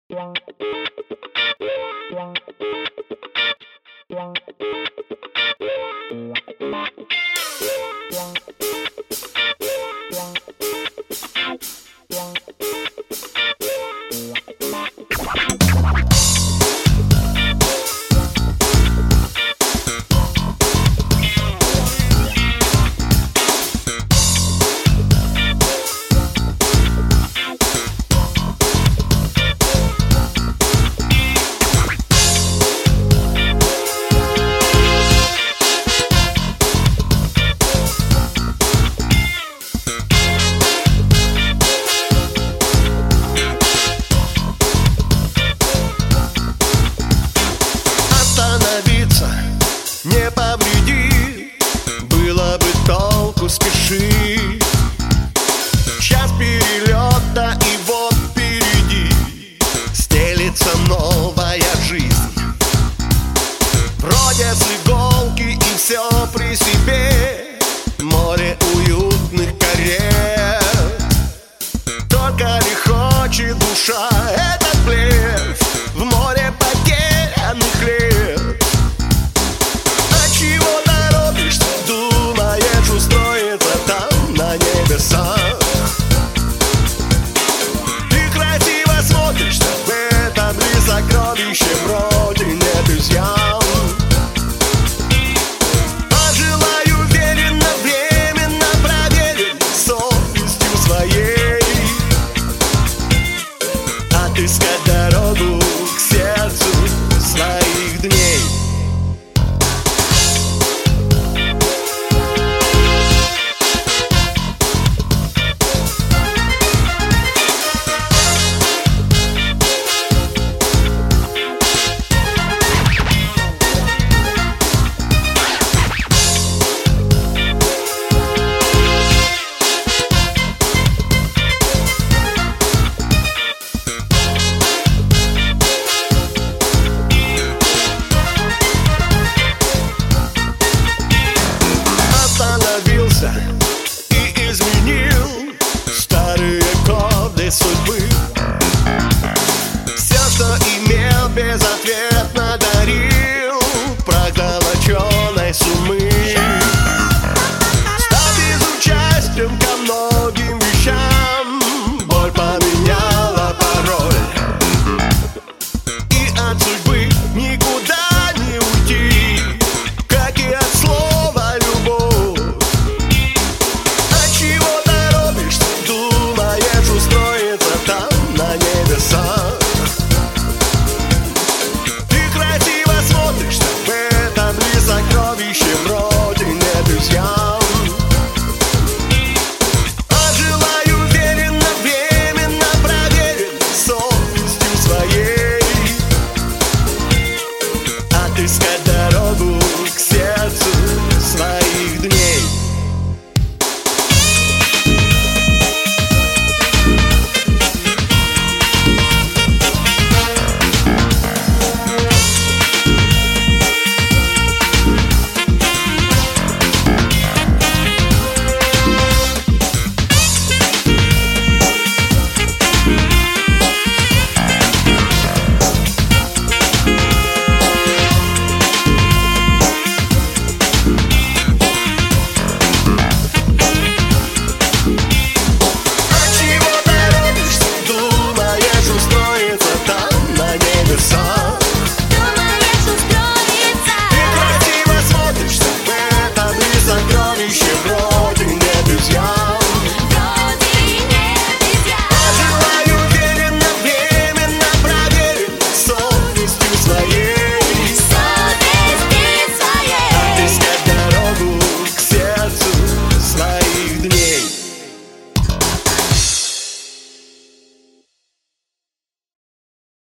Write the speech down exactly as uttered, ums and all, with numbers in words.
Не повреди, было бы толку спешить. Час перелета, и вот впереди стелится новая жизнь. Вроде с иголки и все при себе, море уютных карет. Только ли хочет душа этот плес в море потерянных лет? Чего торопишься, думаешь устроиться там, на небесах? Ты красиво смотришься в этом ли сокровище, вроде нет изъян. А желаю уверенно, временно проверить совестью своей, отыскать дорогу к сердцу своих дней. И изменил старые коды судьбы. Все, что имел, без